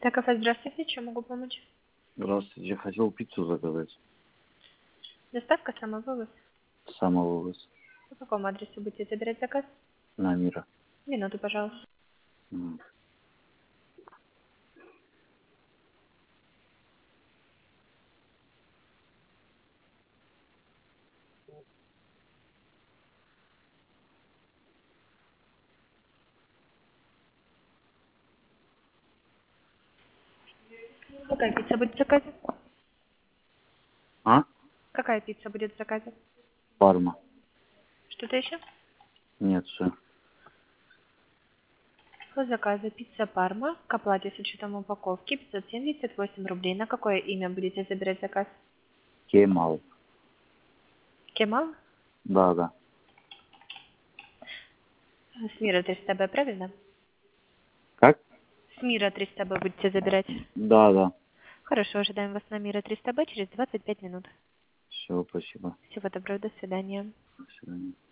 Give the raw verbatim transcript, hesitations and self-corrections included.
Так, кафе, здравствуйте, чем могу помочь? Здравствуйте, я хотел пиццу заказать. Доставка, самовывоз. Самовывоз. По какому адресу будете забирать заказ? На мира. Минуту, пожалуйста. М. Какая пицца будет в заказе? А? Какая пицца будет в заказе? Парма. Что-то еще? Нет, все. По заказу пицца Парма к оплате с учетом упаковки пятьсот семьдесят восемь рублей. На какое имя будете забирать заказ? Кемал. Кемал? Да, да. С Мира триста бэ, правильно? Как? С Мира триста бэ будете забирать. Да, да. Хорошо, ожидаем вас на Мира триста бэ через двадцать пять минут. Все, спасибо. Всего доброго, до свидания. До свидания.